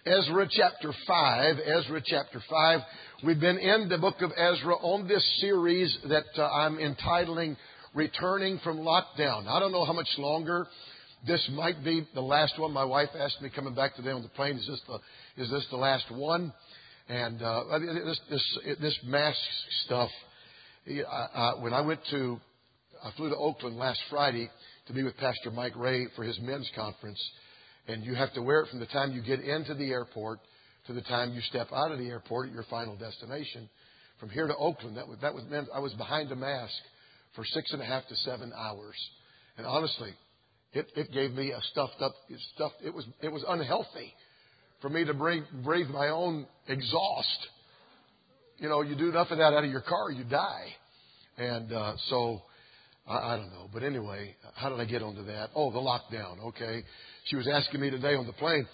Ezra chapter 5. Ezra chapter 5. We've been in the book of Ezra on this series that I'm entitling Returning from Lockdown. I don't know how much longer this might be the last one. My wife asked me coming back today on the plane, is this the last one? And this mask stuff, when I flew to Oakland last Friday to be with Pastor Mike Ray for his men's conference. And you have to wear it from the time you get into the airport to the time you step out of the airport at your final destination. From here to Oakland, that was meant I was behind a mask for 6.5 to 7 hours. And honestly, it gave me a stuffed up stuff. It was unhealthy for me to breathe my own exhaust. You know, you do enough of that out of your car, you die. And so I don't know. But anyway, how did I get onto that? Oh, the lockdown. Okay. She was asking me today on the plane.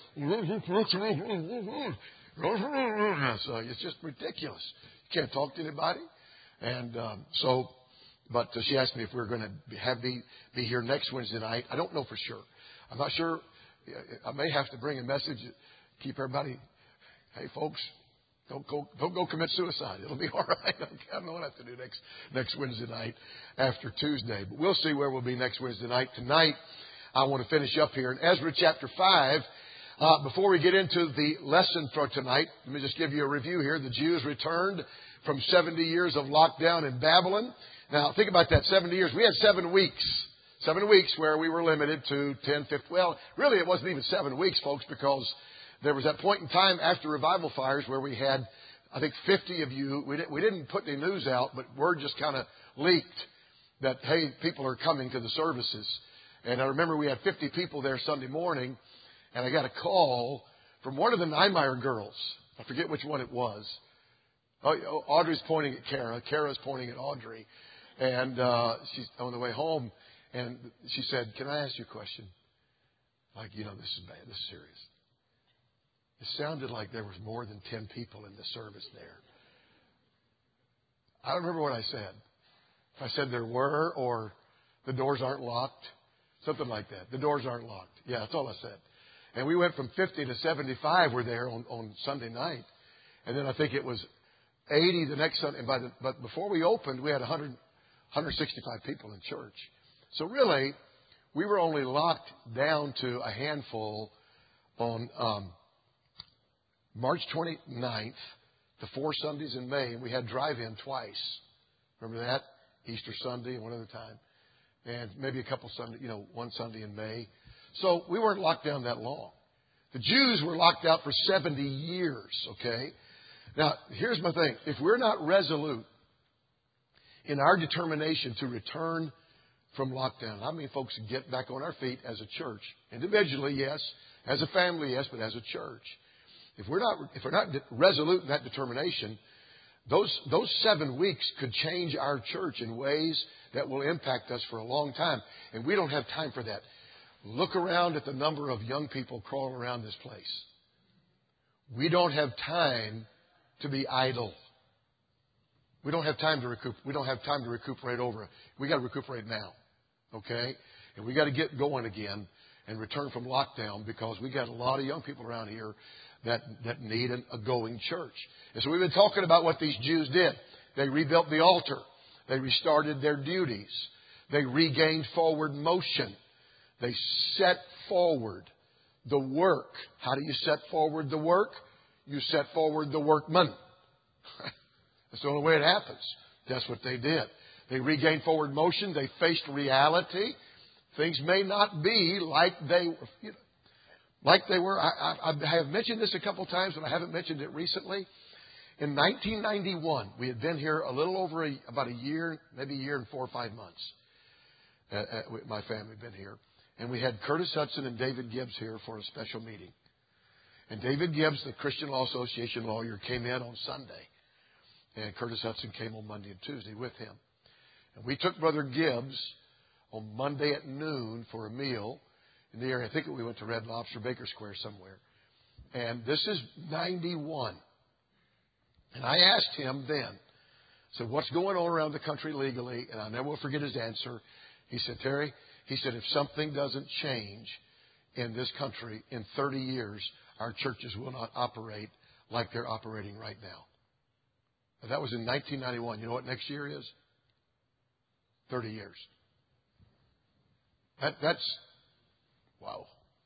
So it's just ridiculous. You can't talk to anybody. And but she asked me if we were going to be here next Wednesday night. I don't know for sure. I'm not sure. I may have to bring a message. Keep everybody. Hey, folks. Don't go commit suicide. It'll be all right. I don't know what I have to do next Wednesday night after Tuesday. But we'll see where we'll be next Wednesday night. Tonight, I want to finish up here in Ezra chapter 5. Before we get into the lesson for tonight, let me just give you a review here. The Jews returned from 70 years of lockdown in Babylon. Now, think about that, 70 years. We had 7 weeks. 7 weeks where we were limited to 10, 15. Well, really, it wasn't even 7 weeks, folks, because there was that point in time after revival fires where we had, I think, 50 of you. We didn't put any news out, but word just kind of leaked that, hey, people are coming to the services. And I remember we had 50 people there Sunday morning, and I got a call from one of the Niemeyer girls. I forget which one it was. Oh, Audrey's pointing at Kara. Kara's pointing at Audrey. And she's on the way home, and she said, "Can I ask you a question?" Like, this is bad. This is serious. It sounded like there was more than 10 people in the service there. I don't remember what I said. If I said there were, or the doors aren't locked, something like that. The doors aren't locked. Yeah, that's all I said. And we went from 50 to 75 were there on Sunday night. And then I think it was 80 the next Sunday. But before we opened, we had 165 people in church. So really, we were only locked down to a handful on March 29th, the 4 Sundays in May, and we had drive-in twice. Remember that? Easter Sunday and one other time. And maybe a couple Sundays, one Sunday in May. So we weren't locked down that long. The Jews were locked out for 70 years, okay? Now, here's my thing. If we're not resolute in our determination to return from lockdown, how many folks get back on our feet as a church? Individually, yes. As a family, yes, but as a church. If we're not resolute in that determination, those 7 weeks could change our church in ways that will impact us for a long time. And we don't have time for that. Look around at the number of young people crawling around this place. We don't have time to be idle. We don't have time to recuperate. We don't have time to recuperate over. We got to recuperate now, okay? And we got to get going again and return from lockdown, because we got a lot of young people around here that need a going church. And so we've been talking about what these Jews did. They rebuilt the altar. They restarted their duties. They regained forward motion. They set forward the work. How do you set forward the work? You set forward the workman. That's the only way it happens. That's what they did. They regained forward motion. They faced reality. Things may not be like they were. I have mentioned this a couple of times, but I haven't mentioned it recently. In 1991, we had been here a little over about a year, maybe a year and 4 or 5 months. My family had been here. And we had Curtis Hudson and David Gibbs here for a special meeting. And David Gibbs, the Christian Law Association lawyer, came in on Sunday. And Curtis Hudson came on Monday and Tuesday with him. And we took Brother Gibbs on Monday at noon for a meal in the area. I think we went to Red Lobster, Baker Square somewhere. And this is 91. And I asked him then, said, what's going on around the country legally? And I never will forget his answer. He said, Terry, he said, if something doesn't change in this country, in 30 years, our churches will not operate like they're operating right now. That was in 1991. You know what next year is? 30 years. That's, wow.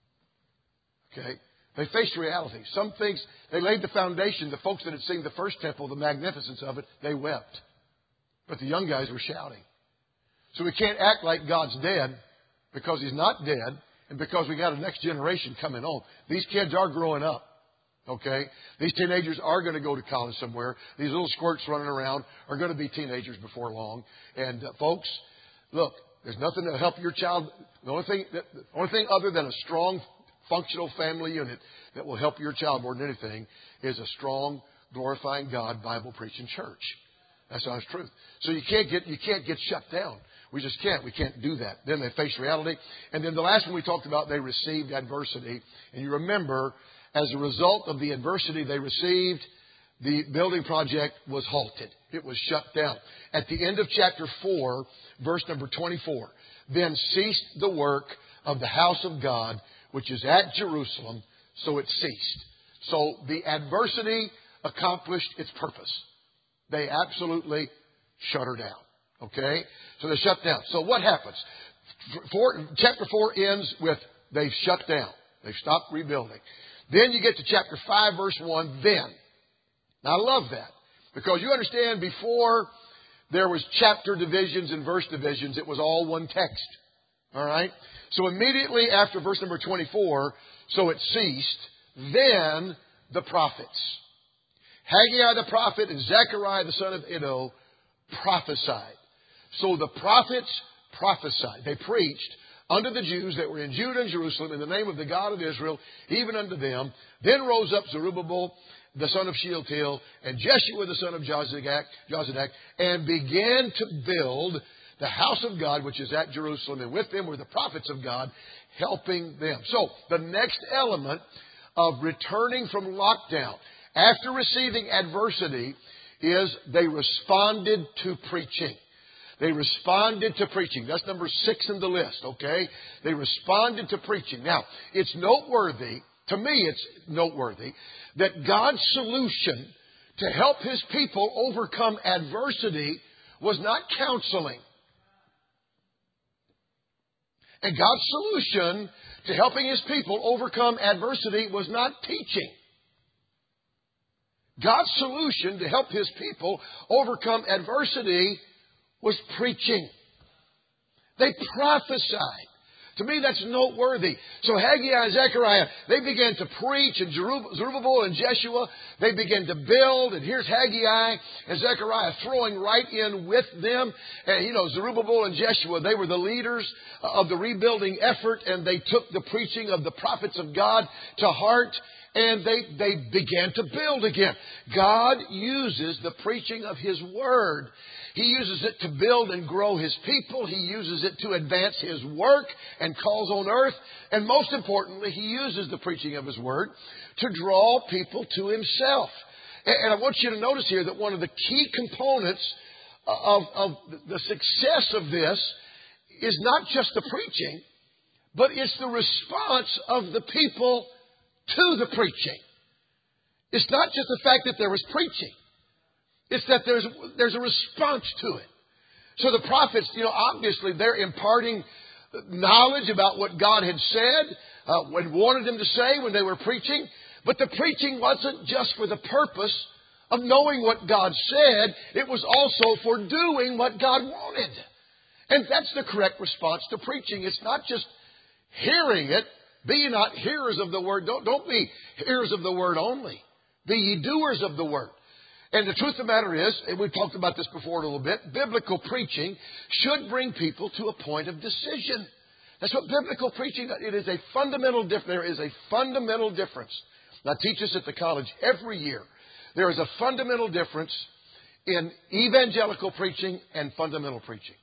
Okay? They faced reality. Some things, they laid the foundation. The folks that had seen the first temple, the magnificence of it, they wept. But the young guys were shouting. So we can't act like God's dead because He's not dead and because we got a next generation coming on. These kids are growing up. Okay? These teenagers are going to go to college somewhere. These little squirts running around are going to be teenagers before long. And folks, look, there's nothing to help your child. The only thing other than a strong, functional family unit that will help your child more than anything is a strong, glorifying God, Bible-preaching church. That's honest truth. So you can't get shut down. We just can't. We can't do that. Then they face reality. And then the last one we talked about, they received adversity. And you remember, as a result of the adversity they received, the building project was halted. It was shut down. At the end of chapter 4, verse number 24, then ceased the work of the house of God, which is at Jerusalem, so it ceased. So the adversity accomplished its purpose. They absolutely shut her down. Okay? So they shut down. So what happens? Chapter 4 ends with they've shut down. They've stopped rebuilding. Then you get to chapter 5, verse 1, then. Now, I love that. Because you understand, before there was chapter divisions and verse divisions, it was all one text. All right? So immediately after verse number 24, so it ceased, then the prophets. Haggai the prophet and Zechariah the son of Iddo prophesied. So the prophets prophesied. They preached unto the Jews that were in Judah and Jerusalem in the name of the God of Israel, even unto them. Then rose up Zerubbabel the son of Shealtiel and Jeshua the son of Jozadak and began to build the house of God, which is at Jerusalem. And with them were the prophets of God helping them. So the next element of returning from lockdown after receiving adversity is they responded to preaching. They responded to preaching. That's number 6 in the list, okay? They responded to preaching. Now, it's noteworthy, to me it's noteworthy, that God's solution to help His people overcome adversity was not counseling. And God's solution to helping His people overcome adversity was not teaching. God's solution to help His people overcome adversity was preaching. They prophesied. To me, that's noteworthy. So Haggai and Zechariah, they began to preach, and Zerubbabel and Jeshua, they began to build. And here's Haggai and Zechariah throwing right in with them. And, Zerubbabel and Jeshua, they were the leaders of the rebuilding effort, and they took the preaching of the prophets of God to heart. And they began to build again. God uses the preaching of His Word. He uses it to build and grow His people. He uses it to advance His work and calls on earth. And most importantly, He uses the preaching of His Word to draw people to Himself. And I want you to notice here that one of the key components of the success of this is not just the preaching, but it's the response of the people to the preaching. It's not just the fact that there was preaching. It's that there's a response to it. So the prophets, obviously they're imparting knowledge about what God had said, what wanted them to say when they were preaching. But the preaching wasn't just for the purpose of knowing what God said. It was also for doing what God wanted. And that's the correct response to preaching. It's not just hearing it. Be ye not hearers of the word. Don't be hearers of the word only. Be ye doers of the word. And the truth of the matter is, and we've talked about this before a little bit, biblical preaching should bring people to a point of decision. That's what biblical preaching does. It is a fundamental difference. There is a fundamental difference. I teach this at the college every year. There is a fundamental difference in evangelical preaching and fundamental preaching.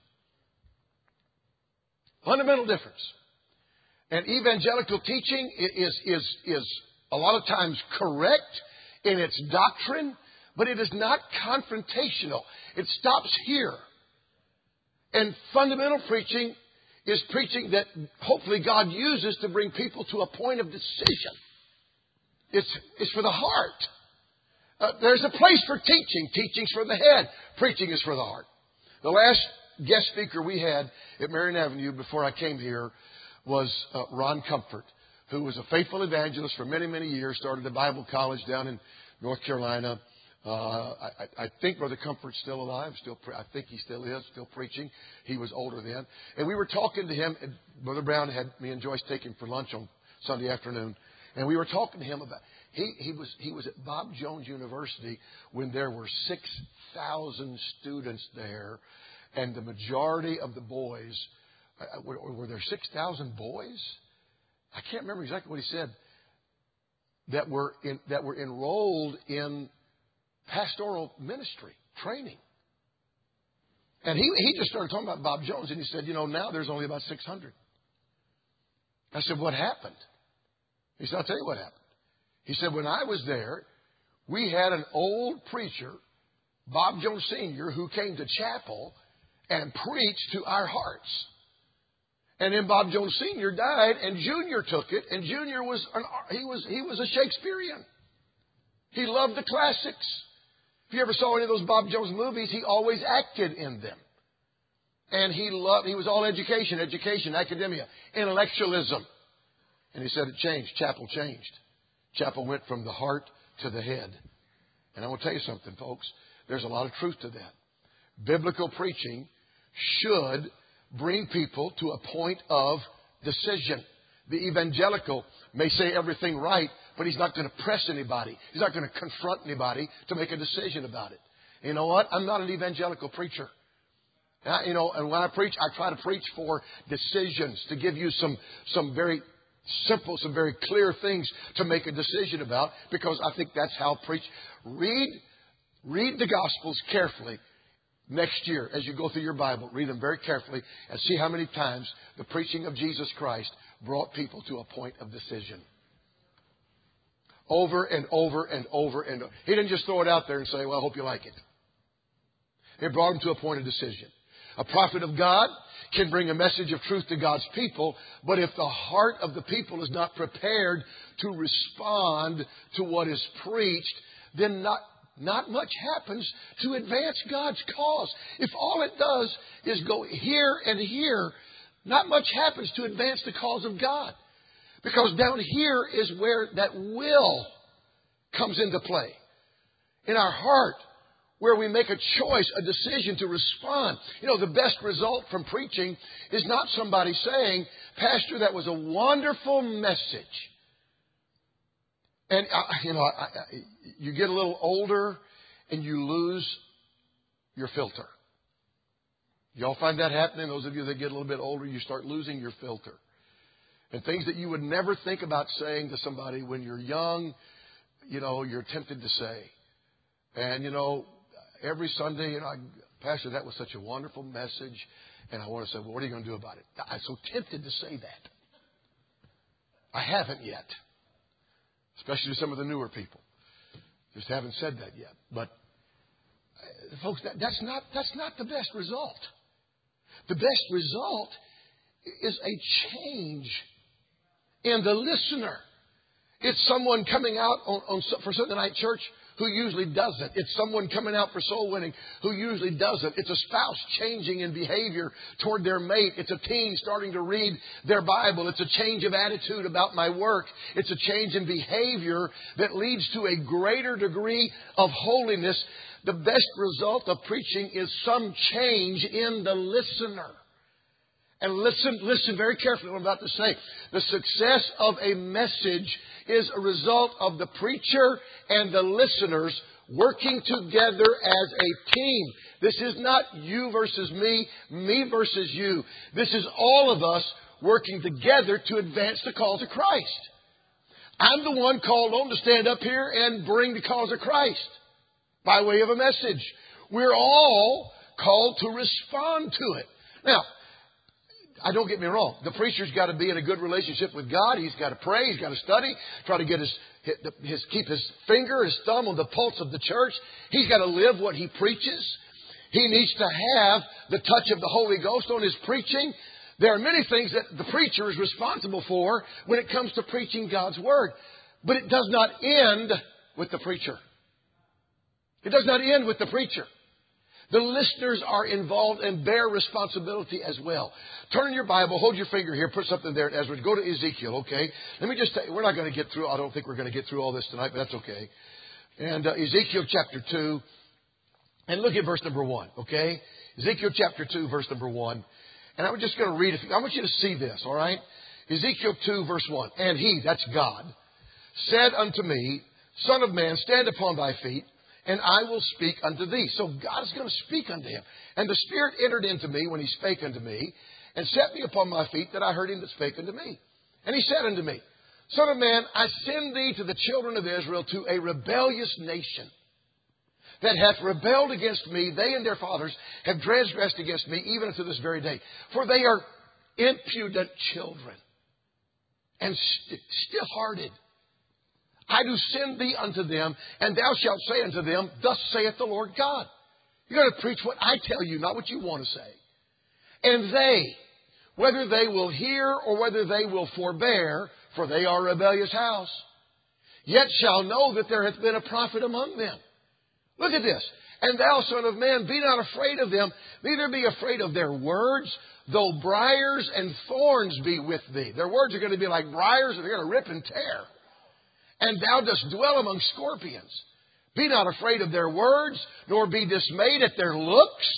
Fundamental difference. And evangelical teaching is a lot of times correct in its doctrine, but it is not confrontational. It stops here. And fundamental preaching is preaching that hopefully God uses to bring people to a point of decision. It's for the heart. There's a place for teaching. Teaching's for the head. Preaching is for the heart. The last guest speaker we had at Marion Avenue before I came here was Ron Comfort, who was a faithful evangelist for many, many years, started a Bible college down in North Carolina. I think Brother Comfort's still alive. I think he still is, still preaching. He was older then. And we were talking to him. And Brother Brown had me and Joyce take him for lunch on Sunday afternoon. And we were talking to him about, he was at Bob Jones University when there were 6,000 students there. And the majority of the boys, were there 6,000 boys? I can't remember exactly what he said, that were enrolled in pastoral ministry training. And he just started talking about Bob Jones, and he said, now there's only about 600. I said, what happened? He said, I'll tell you what happened. He said, when I was there, we had an old preacher, Bob Jones Sr., who came to chapel and preached to our hearts. And then Bob Jones Sr. died, and Junior took it, and Junior was a Shakespearean. He loved the classics. If you ever saw any of those Bob Jones movies, he always acted in them. And he was all education, academia, intellectualism. And he said it changed. Chapel changed. Chapel went from the heart to the head. And I want to tell you something, folks. There's a lot of truth to that. Biblical preaching should bring people to a point of decision. The evangelical may say everything right, but he's not going to press anybody. He's not going to confront anybody to make a decision about it. You know what? I'm not an evangelical preacher. And when I preach, I try to preach for decisions, to give you some very simple, some very clear things to make a decision about, because I think that's how preach. Read the Gospels carefully. Next year, as you go through your Bible, read them very carefully and see how many times the preaching of Jesus Christ brought people to a point of decision. Over and over and over and over. He didn't just throw it out there and say, well, I hope you like it. It brought them to a point of decision. A prophet of God can bring a message of truth to God's people, but if the heart of the people is not prepared to respond to what is preached, then not much happens to advance God's cause. If all it does is go here and here, not much happens to advance the cause of God. Because down here is where that will comes into play. In our heart, where we make a choice, a decision to respond. The best result from preaching is not somebody saying, Pastor, that was a wonderful message. And, you get a little older and you lose your filter. Y'all find that happening? Those of you that get a little bit older, you start losing your filter. And things that you would never think about saying to somebody when you're young, you're tempted to say. And, every Sunday, Pastor, that was such a wonderful message. And I want to say, well, what are you going to do about it? I'm so tempted to say that. I haven't yet. Especially to some of the newer people. Just haven't said that yet. But, folks, that's not the best result. The best result is a change in the listener. It's someone coming out for Sunday night church who usually doesn't. It's someone coming out for soul winning who usually doesn't. It's a spouse changing in behavior toward their mate. It's a teen starting to read their Bible. It's a change of attitude about my work. It's a change in behavior that leads to a greater degree of holiness. The best result of preaching is some change in the listener. And listen very carefully what I'm about to say. The success of a message is a result of the preacher and the listeners working together as a team. This is not you versus me versus you. This is all of us working together to advance the cause of Christ. I'm the one called on to stand up here and bring the cause of Christ by way of a message. We're all called to respond to it. Now, don't get me wrong. The preacher's got to be in a good relationship with God. He's got to pray. He's got to study. Try to get keep his finger, his thumb on the pulse of the church. He's got to live what he preaches. He needs to have the touch of the Holy Ghost on his preaching. There are many things that the preacher is responsible for when it comes to preaching God's Word. But it does not end with the preacher. It does not end with the preacher. The listeners are involved and bear responsibility as well. Turn your Bible, hold your finger here, put something there, Ezra. Go to Ezekiel, okay? Let me just tell you, we're not going to get through, I don't think we're going to get through all this tonight, but that's okay. And Ezekiel chapter 2, and look at verse number 1, okay? Ezekiel chapter 2, verse number 1. And I'm just going to read it. I want you to see this, all right? Ezekiel 2, verse 1. And he, that's God, said unto me, Son of man, stand upon thy feet, and I will speak unto thee. So God is going to speak unto him. And the Spirit entered into me when he spake unto me, and set me upon my feet, that I heard him that spake unto me. And he said unto me, Son of man, I send thee to the children of Israel, to a rebellious nation, that hath rebelled against me. They and their fathers have transgressed against me, even unto this very day. For they are impudent children, and stiff-hearted. I do send thee unto them, and thou shalt say unto them, Thus saith the Lord God. You're going to preach what I tell you, not what you want to say. And they, whether they will hear or whether they will forbear, for they are a rebellious house, yet shall know that there hath been a prophet among them. Look at this. And thou, son of man, be not afraid of them, neither be afraid of their words, though briars and thorns be with thee. Their words are going to be like briars, and they're going to rip and tear. And thou dost dwell among scorpions. Be not afraid of their words, nor be dismayed at their looks.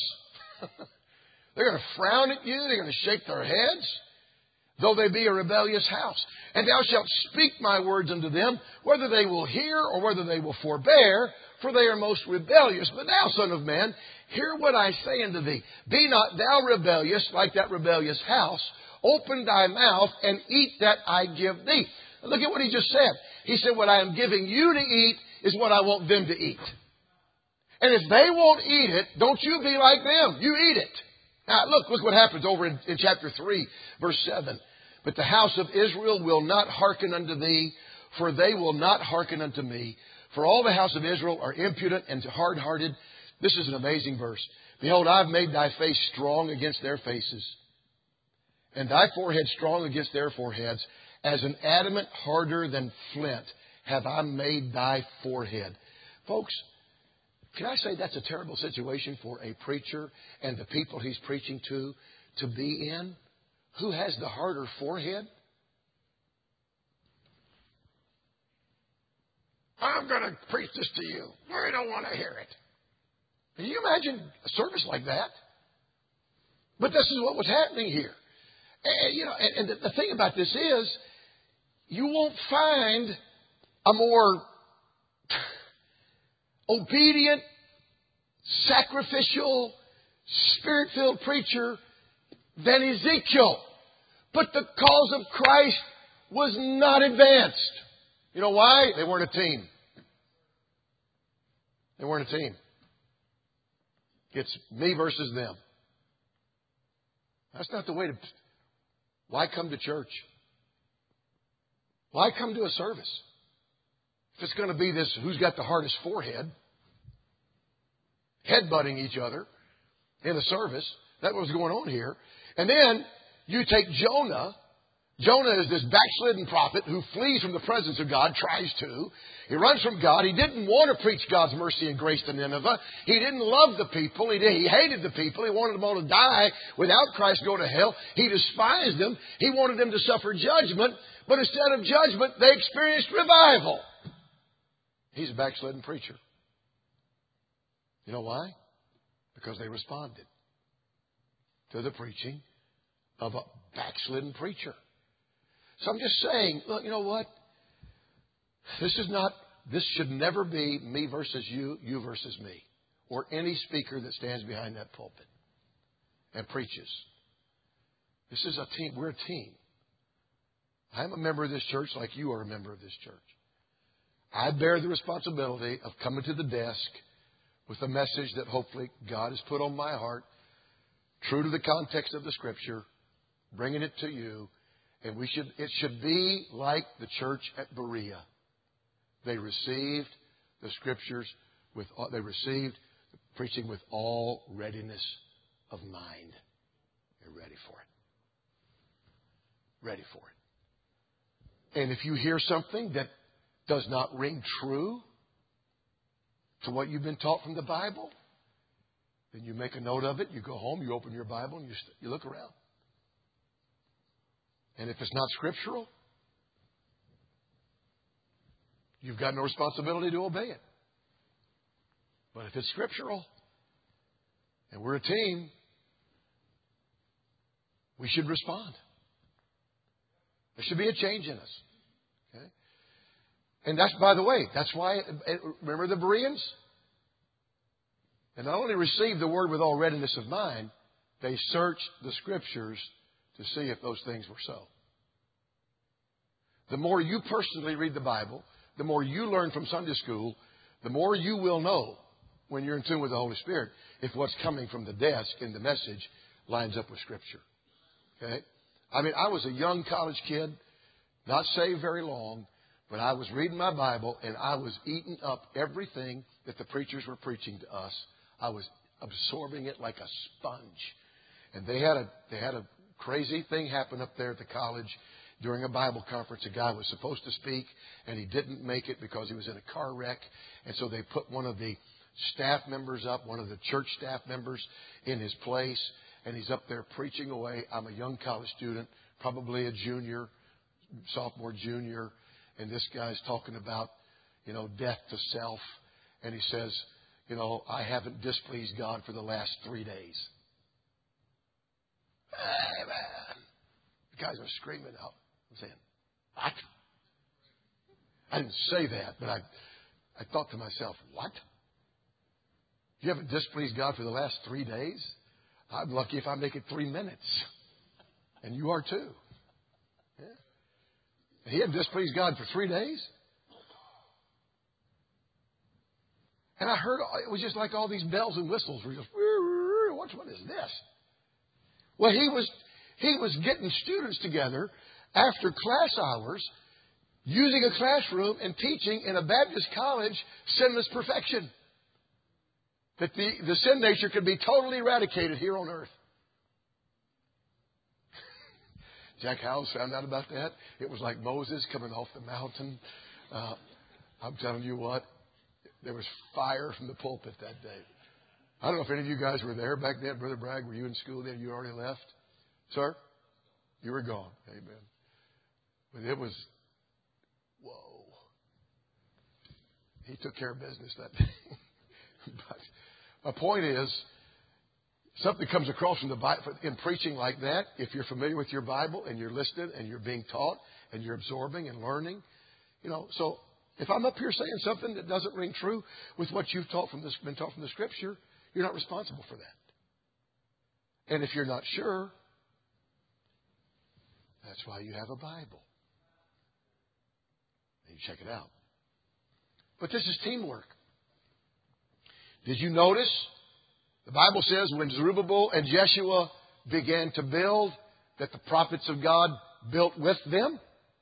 They're going to frown at you. They're going to shake their heads, though they be a rebellious house. And thou shalt speak my words unto them, whether they will hear or whether they will forbear, for they are most rebellious. But thou, son of man, hear what I say unto thee. Be not thou rebellious like that rebellious house. Open thy mouth and eat that I give thee. Look at what he just said. He said, what I am giving you to eat is what I want them to eat. And if they won't eat it, don't you be like them. You eat it. Now, look what happens over in chapter 3, verse 7. But the house of Israel will not hearken unto thee, for they will not hearken unto me. For all the house of Israel are impudent and hard-hearted. This is an amazing verse. Behold, I have made thy face strong against their faces, and thy forehead strong against their foreheads. As an adamant harder than flint have I made thy forehead. Folks, can I say that's a terrible situation for a preacher and the people he's preaching to be in? Who has the harder forehead? I'm going to preach this to you. I don't want to hear it. Can you imagine a service like that? But this is what was happening here. And the thing about this is, you won't find a more obedient, sacrificial, Spirit-filled preacher than Ezekiel. But the cause of Christ was not advanced. You know why? They weren't a team. They weren't a team. It's me versus them. That's not the way to... Why come to church? Why come to a service? If it's going to be this, who's got the hardest forehead, headbutting each other in a service, that was going on here. And then you take Jonah. Jonah is this backslidden prophet who flees from the presence of God, tries to. He runs from God. He didn't want to preach God's mercy and grace to Nineveh. He didn't love the people. He hated the people. He wanted them all to die without Christ, go to hell. He despised them. He wanted them to suffer judgment. But instead of judgment, they experienced revival. He's a backslidden preacher. You know why? Because they responded to the preaching of a backslidden preacher. So I'm just saying, look, you know what? This should never be me versus you, you versus me, or any speaker that stands behind that pulpit and preaches. This is a team. We're a team. I'm a member of this church like you are a member of this church. I bear the responsibility of coming to the desk with a message that hopefully God has put on my heart, true to the context of the Scripture, bringing it to you. And it should be like the church at Berea. They received the Scriptures they received the preaching with all readiness of mind. They're ready for it. ready for it. And if you hear something that does not ring true to what you've been taught from the Bible, then you make a note of it. You go home, you open your Bible, and you look around. And if it's not scriptural, you've got no responsibility to obey it. But if it's scriptural, and we're a team, we should respond. There should be a change in us. Okay? And that's, by the way, that's why, remember the Bereans? They not only received the word with all readiness of mind, they searched the scriptures to see if those things were so. The more you personally read the Bible, the more you learn from Sunday school, the more you will know when you're in tune with the Holy Spirit if what's coming from the desk in the message lines up with Scripture. Okay? I mean, I was a young college kid, not saved very long, but I was reading my Bible and I was eating up everything that the preachers were preaching to us. I was absorbing it like a sponge. And they had a crazy thing happen up there at the college during a Bible conference. A guy was supposed to speak and he didn't make it because he was in a car wreck. And so they put one of the staff members up, one of the church staff members in his place. And he's up there preaching away. I'm a young college student, probably a junior, sophomore, junior. And this guy's talking about, death to self. And he says, I haven't displeased God for the last 3 days. Hey, man. The guys are screaming out. I'm saying, what? I didn't say that, but I thought to myself, what? You haven't displeased God for the last 3 days? I'm lucky if I make it 3 minutes. And you are too. Yeah. He hadn't displeased God for 3 days? And I heard, it was just like all these bells and whistles were just, what is this? Well, he was getting students together after class hours, using a classroom and teaching in a Baptist college sinless perfection. That the sin nature could be totally eradicated here on earth. Jack Howells found out about that. It was like Moses coming off the mountain. I'm telling you what, there was fire from the pulpit that day. I don't know if any of you guys were there back then. Brother Bragg, were you in school then? You already left? Sir? You were gone. Amen. But it was, whoa. He took care of business that day. But my point is, something comes across from the Bible in preaching like that. If you're familiar with your Bible and you're listening and you're being taught and you're absorbing and learning, so if I'm up here saying something that doesn't ring true with what you've been taught from the Scripture, you're not responsible for that. And if you're not sure, that's why you have a Bible. And you check it out. But this is teamwork. Did you notice? The Bible says when Zerubbabel and Jeshua began to build, that the prophets of God built with them.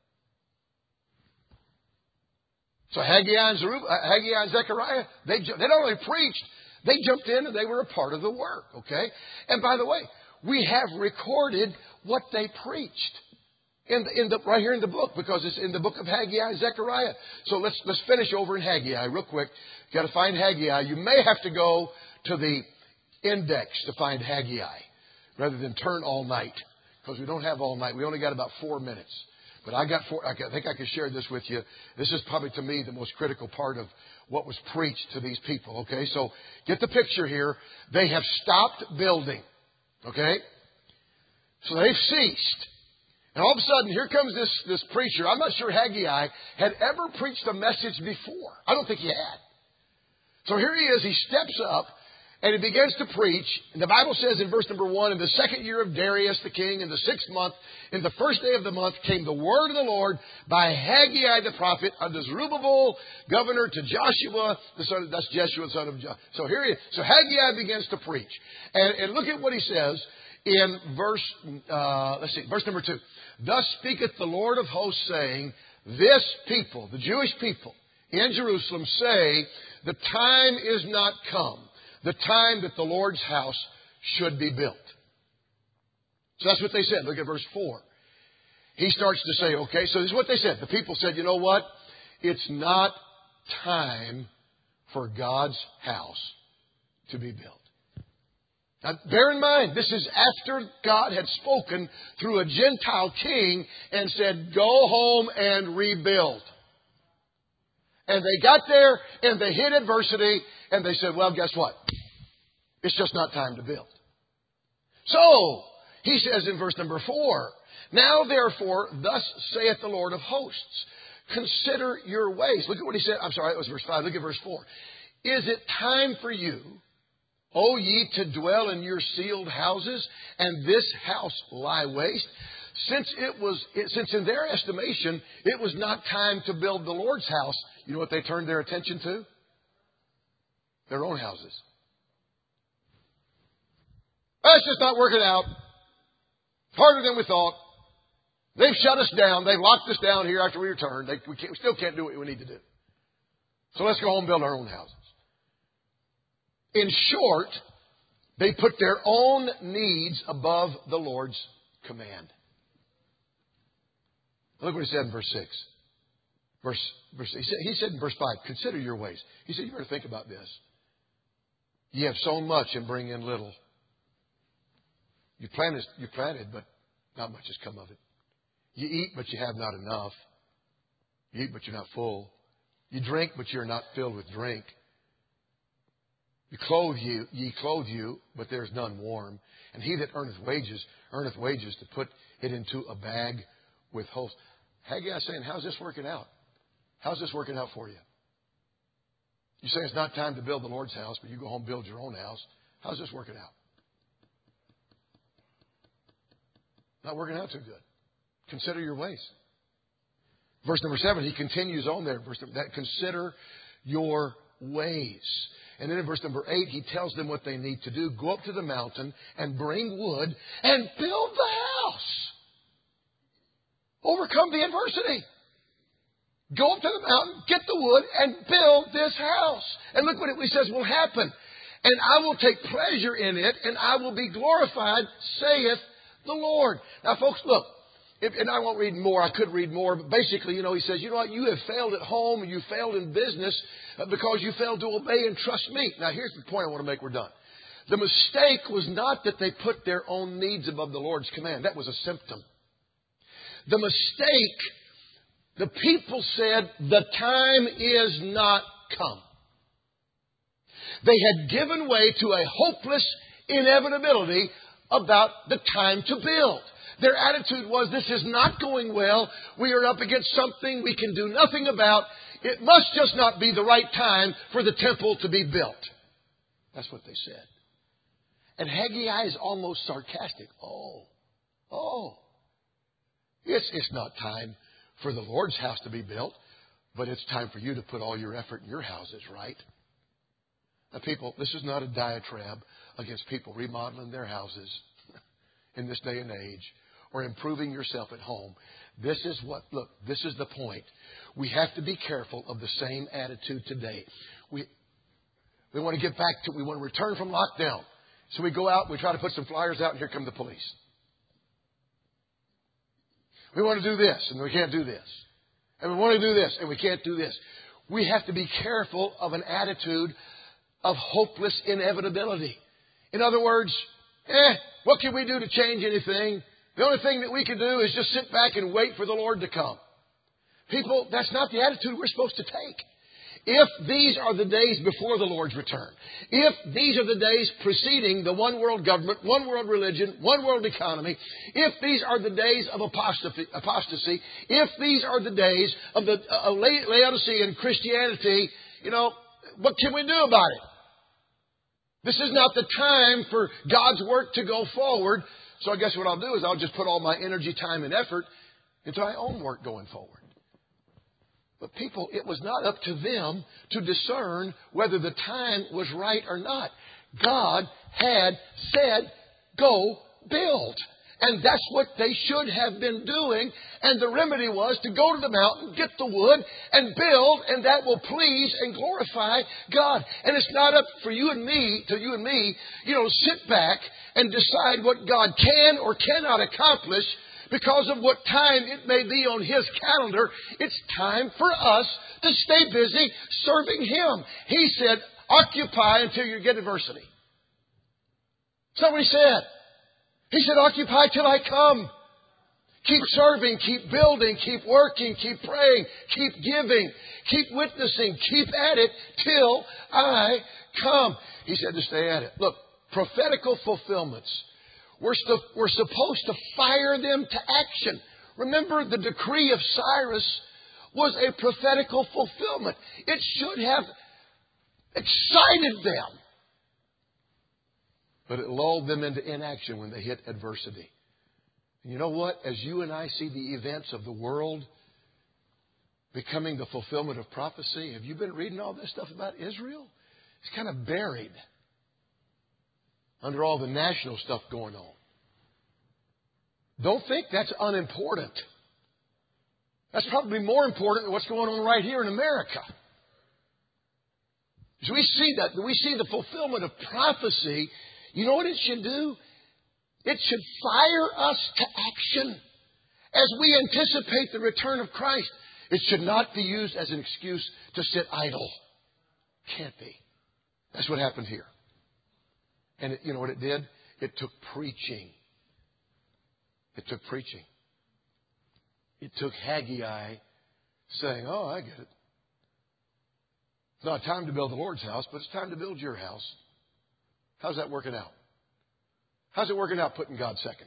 So Haggai and Zechariah, they not only preached, they jumped in and they were a part of the work. Okay? And by the way, we have recorded what they preached right here in the book, because it's in the book of Haggai and Zechariah. So let's finish over in Haggai real quick. You've got to find Haggai. You may have to go to the index to find Haggai rather than turn all night, because we don't have all night. We only got about 4 minutes. But I think I can share this with you. This is probably, to me, the most critical part of what was preached to these people. Okay, so get the picture here. They have stopped building. Okay? So they've ceased. And all of a sudden, here comes this preacher. I'm not sure Haggai had ever preached a message before. I don't think he had. So here he is. He steps up and he begins to preach. And the Bible says in verse number 1, in the 2nd year of Darius the king, in the 6th month, in the 1st day of the month, came the word of the Lord by Haggai the prophet unto Zerubbabel, governor, to Joshua, that's Jeshua, the son of Joshua. So here he is. So Haggai begins to preach. And look at what he says in verse number 2. Thus speaketh the Lord of hosts, saying, this people, the Jewish people in Jerusalem, say, the time is not come, the time that the Lord's house should be built. So that's what they said. Look at verse 4. he starts to say, okay, so this is what they said. The people said, you know what? It's not time for God's house to be built. Now, bear in mind, this is after God had spoken through a Gentile king and said, go home and rebuild. And they got there and they hit adversity and they said, well, guess what? It's just not time to build. So, he says in verse number 4, now therefore, thus saith the Lord of hosts, consider your ways. Look at what he said. I'm sorry, that was verse 5. Look at verse 4. Is it time for you, O ye, to dwell in your sealed houses, and this house lie waste? Since in their estimation, it was not time to build the Lord's house, you know what they turned their attention to? Their own houses. It's just not working out. Harder than we thought. They've shut us down. They've locked us down here after we returned. We still can't do what we need to do. So let's go home and build our own houses. In short, they put their own needs above the Lord's command. Look what he said in verse 6. He said in verse 5, consider your ways. He said, you better think about this. Ye have sown much and bring in little. You planted, but not much has come of it. You eat, but you have not enough. You eat, but you're not full. You drink, but you're not filled with drink. Ye clothe you, but there is none warm. And he that earneth wages to put it into a bag with holes. Haggai is saying, how's this working out? How's this working out for you? You say it's not time to build the Lord's house, but you go home and build your own house. How's this working out? Not working out too good. Consider your ways. Verse number 7, he continues on there. Consider your ways. And then in verse number 8, he tells them what they need to do. Go up to the mountain and bring wood and build the house. Overcome the adversity. Go up to the mountain, get the wood, and build this house. And look what he says will happen. And I will take pleasure in it, and I will be glorified, saith the Lord. Now, folks, look. And I won't read more. I could read more. But basically, he says, you know what? You have failed at home. You failed in business because you failed to obey and trust me. Now, here's the point I want to make. We're done. The mistake was not that they put their own needs above the Lord's command. That was a symptom. The mistake, the people said, the time is not come. They had given way to a hopeless inevitability about the time to build. Their attitude was, this is not going well. We are up against something we can do nothing about. It must just not be the right time for the temple to be built. That's what they said. And Haggai is almost sarcastic. It's not time for the Lord's house to be built, but it's time for you to put all your effort in your houses, right? Now, people, this is not a diatribe against people remodeling their houses in this day and age, or improving yourself at home. This is the point. We have to be careful of the same attitude today. We want to get back to, we want to return from lockdown. So we go out, we try to put some flyers out, and here come the police. We want to do this, and we can't do this. And we want to do this, and we can't do this. We have to be careful of an attitude of hopeless inevitability. In other words, what can we do to change anything? The only thing that we can do is just sit back and wait for the Lord to come. People, that's not the attitude we're supposed to take. If these are the days before the Lord's return, if these are the days preceding the one world government, one world religion, one world economy, if these are the days of apostasy, if these are the days of the Laodicean Christianity, what can we do about it? This is not the time for God's work to go forward. So I guess what I'll do is I'll just put all my energy, time, and effort into my own work going forward. But people, it was not up to them to discern whether the time was right or not. God had said, go build. And that's what they should have been doing. And the remedy was to go to the mountain, get the wood, and build, and that will please and glorify God. And it's not up for you and me, to sit back and decide what God can or cannot accomplish because of what time it may be on His calendar, it's time for us to stay busy serving Him. He said, occupy until you get adversity. That's what He said. He said, occupy till I come. Keep serving, keep building, keep working, keep praying, keep giving, keep witnessing, keep at it till I come. He said to stay at it. Look, prophetical fulfillments. We're supposed to fire them to action. Remember, the decree of Cyrus was a prophetical fulfillment. It should have excited them. But it lulled them into inaction when they hit adversity. And you know what? As you and I see the events of the world becoming the fulfillment of prophecy, have you been reading all this stuff about Israel? It's kind of buried under all the national stuff going on. Don't think that's unimportant. That's probably more important than what's going on right here in America. As we see that, we see the fulfillment of prophecy, you know what it should do? It should fire us to action as we anticipate the return of Christ. It should not be used as an excuse to sit idle. Can't be. That's what happened here. And you know what it did? It took preaching. It took preaching. It took Haggai saying, oh, I get it. It's not time to build the Lord's house, but it's time to build your house. How's that working out? How's it working out putting God second?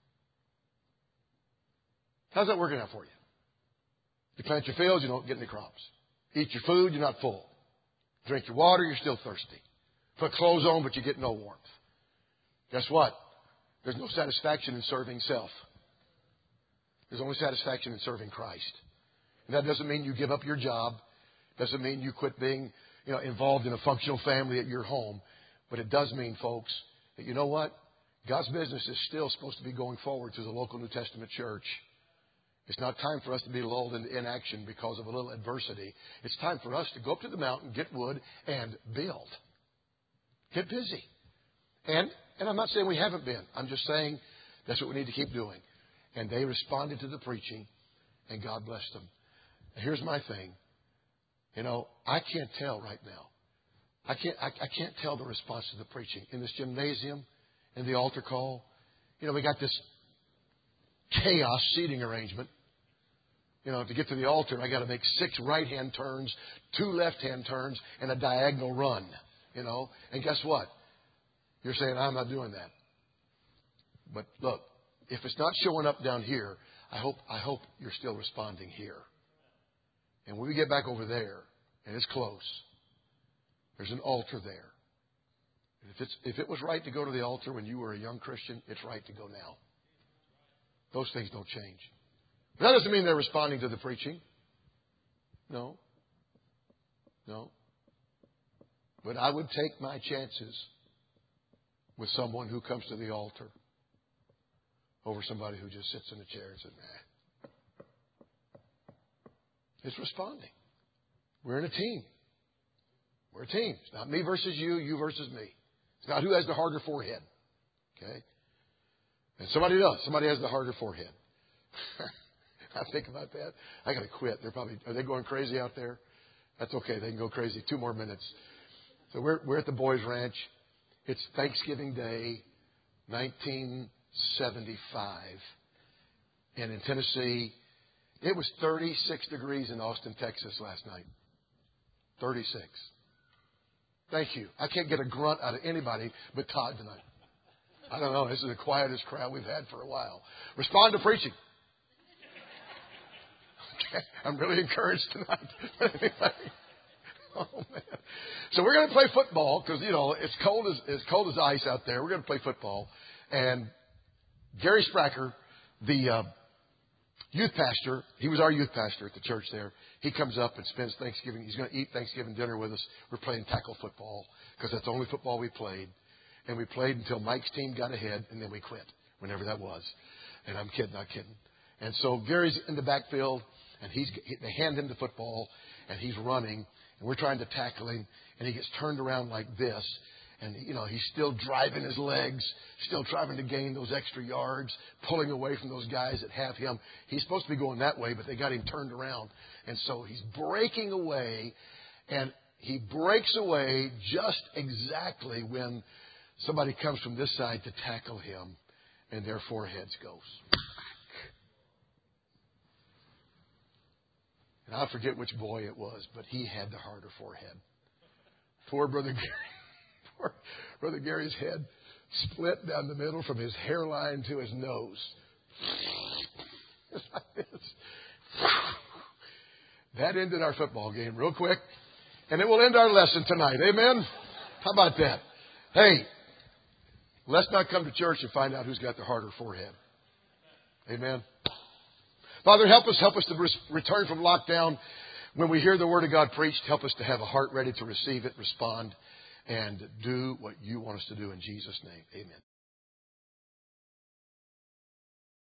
How's that working out for you? You plant your fields, you don't get any crops. Eat your food, you're not full. Drink your water, you're still thirsty. Put clothes on, but you get no warmth. Guess what? There's no satisfaction in serving self. There's only satisfaction in serving Christ. And that doesn't mean you give up your job. Doesn't mean you quit being, involved in a functional family at your home. But it does mean, folks, that you know what? God's business is still supposed to be going forward through the local New Testament church. It's not time for us to be lulled into inaction because of a little adversity. It's time for us to go up to the mountain, get wood, and build. Get busy. And I'm not saying we haven't been. I'm just saying that's what we need to keep doing. And they responded to the preaching, and God blessed them. And here's my thing. I can't tell right now. I can't tell the response to the preaching. In this gymnasium, in the altar call, we got this chaos seating arrangement. To get to the altar, I got to make 6 right-hand turns, 2 left-hand turns, and a diagonal run. And guess what? You're saying, I'm not doing that. But look, if it's not showing up down here, I hope you're still responding here. And when we get back over there, and it's close, there's an altar there. And if it was right to go to the altar when you were a young Christian, it's right to go now. Those things don't change. But that doesn't mean they're responding to the preaching. No. But I would take my chances with someone who comes to the altar over somebody who just sits in a chair and says, nah. It's responding. We're in a team. We're a team. It's not me versus you, you versus me. It's not who has the harder forehead. Okay? And somebody does. Somebody has the harder forehead. I think about that. I got to quit. Are they going crazy out there? That's okay. They can go crazy. 2 more minutes. So we're at the Boys Ranch. It's Thanksgiving Day, 1975. And in Tennessee, it was 36 degrees in Austin, Texas last night. 36. Thank you. I can't get a grunt out of anybody but Todd tonight. I don't know. This is the quietest crowd we've had for a while. Respond to preaching. Okay. I'm really encouraged tonight. Anyway. Oh, man. So we're going to play football because, it's cold as ice out there. We're going to play football. And Gary Spracker, the youth pastor, he was our youth pastor at the church there. He comes up and spends Thanksgiving. He's going to eat Thanksgiving dinner with us. We're playing tackle football because that's the only football we played. And we played until Mike's team got ahead, and then we quit, whenever that was. And I'm kidding, not kidding. And so Gary's in the backfield, and they hand him the football, and he's running. And we're trying to tackle him, and he gets turned around like this, And, he's still driving his legs, still trying to gain those extra yards, pulling away from those guys that have him. He's supposed to be going that way, but they got him turned around. And so he's breaking away, and he breaks away just exactly when somebody comes from this side to tackle him, and their foreheads goes. And I forget which boy it was, but he had the harder forehead. Poor Brother Gary. Brother Gary's head split down the middle from his hairline to his nose. Just like this. That ended our football game real quick. And it will end our lesson tonight. Amen? How about that? Hey, let's not come to church and find out who's got the harder forehead. Amen? Father, help us to return from lockdown. When we hear the Word of God preached, help us to have a heart ready to receive it, respond, and do what you want us to do in Jesus' name. Amen.